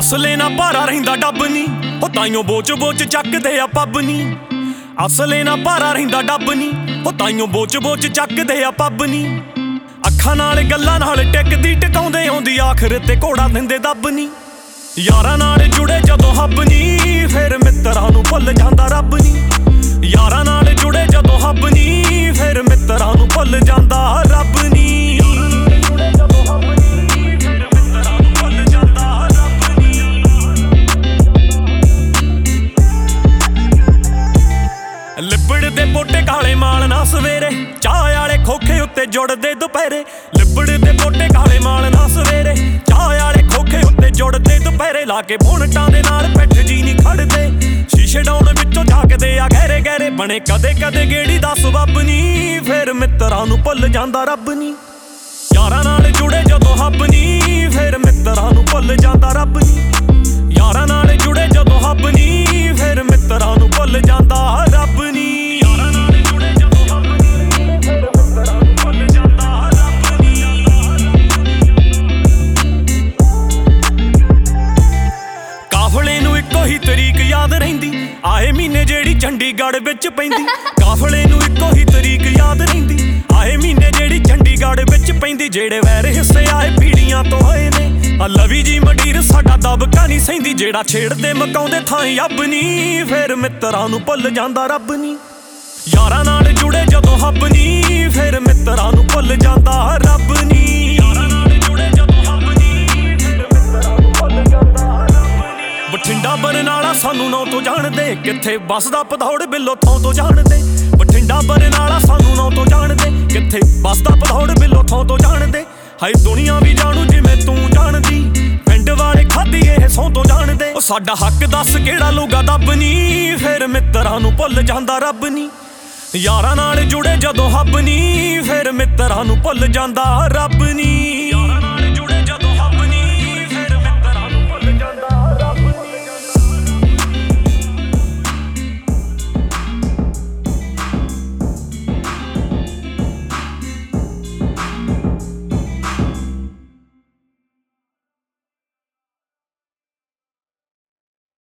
ਅਸਲੇ ਨਾ ਭਾਰਾ ਰਹਿੰਦਾ ਡੱਬ ਨੀ, ਉਹ ਤਾਈਓ ਬੋਚ ਬੋਚ ਚੱਕਦੇ ਆ ਪੱਬ ਨੀ। ਅਸਲੇ ਨਾ ਭਾਰਾ ਰਹਿੰਦਾ ਡੱਬ ਨੀ, ਉਹ ਤਾਈਓ ਬੋਚ ਬੋਚ ਚੱਕਦੇ ਆ ਪੱਬ ਨੀ। ਅੱਖਾਂ ਨਾਲ ਗੱਲਾਂ ਨਾਲ ਟਿਕਦੀ ਟਿਕਾਉਂਦੇ ਆਉਂਦੀ ਆਖਰ ਤੇ ਘੋੜਾ ਦਿੰਦੇ ਦੱਬ ਨੀ। ਯਾਰਾਂ ਨਾਲ ਜੁੜੇ ਜਦੋਂ ਹੱਬ ਨੀ, ਫਿਰ ਮਿੱਤਰਾਂ ਨੂੰ ਭੁੱਲ ਜਾਂਦਾ ਰੱਬ ਨੀ। ਯਾਰਾਂ ਨਾਲ ਜੁੜੇ ਜਦੋਂ ਹੱਬ ਨੀ, ਫਿਰ ਮਿੱਤਰਾਂ ਨੂੰ ਭੁੱਲ ਜਾਂਦਾ ਰੱਬ ਨੀ। ਲਿਬੜਦੇ ਪੋਟੇ ਕਾਲੇ ਮਾਲ ਨਾ ਸਵੇਰੇ, ਚਾਹ ਵਾਲੇ ਖੋਖੇ ਉੱਤੇ ਜੁੜਦੇ ਦੁਪਹਿਰੇ। ਲਿਬੜਦੇ ਪੋਟੇ ਕਾਲੇ ਮਾਲ ਨਾ ਸਵੇਰੇ, ਚਾਹ ਵਾਲੇ ਖੋਖੇ ਉੱਤੇ ਜੁੜਦੇ ਦੁਪਹਿਰੇ। ਲਾ ਕੇ ਬੋਨਟਾਂ ਦੇ ਨਾਲ ਪਿੱਠ ਜੀ ਨਹੀਂ ਖੜਦੇ, ਸ਼ੀਸ਼ੇ ਡਾਉਣ ਵਿੱਚੋਂ ਝਾਕਦੇ ਆ ਗਹਿਰੇ ਗਹਿਰੇ। ਬਣੇ ਕਦੇ ਕਦੇ ਗੇੜੀ ਦਾ ਸਬੱਬ ਨੀ, ਫਿਰ ਮਿੱਤਰਾਂ ਨੂੰ ਭੁੱਲ ਜਾਂਦਾ ਰੱਬ ਨੀ। ਯਾਰਾਂ ਨਾਲ ਜੁੜੇ ਜਦੋਂ ਹੱਬ ਨੀ, ਫਿਰ ਮਿੱਤਰਾਂ ਨੂੰ ਭੁੱਲ ਜਾਂਦਾ ਰੱਬ ਨੀ। ਯਾਰਾਂ ਨਾਲ ਜੁੜੇ ਜਦੋਂ ਹੱਬ ਨੀ, ਫਿਰ ਮਿੱਤਰਾਂ ਨੂੰ ਭੁੱਲ ਜਾਂਦਾ ਰੱਬ ਨੀ। ਯਾਰਾਂ ਨਾਲ ਜੁੜੇ ਜਦੋਂ ਹੱਬ ਨੀ, ਫਿਰ ਮਿੱਤਰਾਂ ਨੂੰ ਭੁੱਲ ਜਾਂਦਾ ਰੱਬ ਨੀ। ਕਾਫਲੇ ਨੂੰ ਇੱਕੋ ਹੀ ਤਰੀਕ ਯਾਦ ਰਹਿੰਦੀ, ਆਏ ਮਹੀਨੇ ਜਿਹੜੀ ਚੰਡੀਗੜ੍ਹ ਵਿੱਚ ਪੈਂਦੀ। ਕਾਫਲੇ ਨੂੰ ਇੱਕੋ ਹੀ ਤਰੀਕ ਯਾਦ ਰਹਿੰਦੀ, ਆਏ ਮਹੀਨੇ ਜਿਹੜੀ ਚੰਡੀਗੜ੍ਹ ਵਿੱਚ ਪੈਂਦੀ। ਜਿਹੜੇ ਵੈਰ ਹਿੱਸੇ ਆਏ ਪੀੜੀਆਂ ਤੋਂ ਹੋਏ ਨੇ, ਲਵੀ ਜੀ ਮੰਡੀਰ ਸਾਡਾ ਦਬਕਾ ਨਹੀਂ ਸਹਿੰਦੀ। ਜਿਹੜਾ ਛੇੜਦੇ ਮਕਾਉਂਦੇ ਥਾਂ ਅੱਬ ਨੀ, ਫਿਰ ਮਿੱਤਰਾਂ ਨੂੰ ਭੁੱਲ ਜਾਂਦਾ ਰੱਬ ਨੀ। ਯਾਰਾਂ ਨਾਲ ਜੁੜੇ ਜਦੋਂ ਹੱਬ ਨੀ, ਫਿਰ ਮਿੱਤਰਾਂ ਨੂੰ ਭੁੱਲ ਜਾਂਦਾ ਰੱਬ ਨੀ। ਯਾਰਾਂ ਨਾਲ ਜੁੜੇ ਜਦੋਂ ਹੱਬ ਨੀ, ਫਿਰ ਮਿੱਤਰਾਂ ਨੂੰ ਭੁੱਲ ਜਾਂਦਾ ਰੱਬ ਨੀ। ਬਠਿੰਡਾ ਬਰਨਾਲਾ ਸਾਨੂੰ ਨਾਂ ਤੋਂ ਜਾਣਦੇ, ਕਿੱਥੇ ਵੱਸਦਾ ਭਦੌੜ ਬਿੱਲੋ ਥਾਂ ਤੋਂ ਜਾਣਦੇ। ਬਠਿੰਡਾ ਬਰਨਾਲਾ ਸਾਨੂੰ ਨਾਂ ਤੋਂ ਜਾਣਦੇ, ਕਿੱਥੇ ਵੱਸਦਾ ਭਦੌੜ ਬਿੱਲੋ ਥਾਂ ਤੋਂ ਜਾਣਦੇ। ਹਾਏ ਦੁਨੀਆ ਵੀ ਜਾਣੂ ਜਿਵੇਂ ਤੂੰ ਜਾਣਦੀ, ਪਿੰਡ ਵਾਲੇ ਖਾਦੀ ਇਹ ਸਹੁੰ ਤੋਂ ਜਾਣਦੇ। ਉਹ ਸਾਡਾ ਹੱਕ ਦੱਸ ਕਿਹੜਾ ਲਊਗਾ ਦੱਬ ਨੀ, ਫਿਰ ਮਿੱਤਰਾਂ ਨੂੰ ਭੁੱਲ ਜਾਂਦਾ ਰੱਬ ਨੀ। ਯਾਰਾਂ ਨਾਲ ਜੁੜੇ ਜਦੋਂ ਹੱਬ ਨੀ, ਫਿਰ ਮਿੱਤਰਾਂ ਨੂੰ ਭੁੱਲ ਜਾਂਦਾ ਰੱਬ ਨੀ।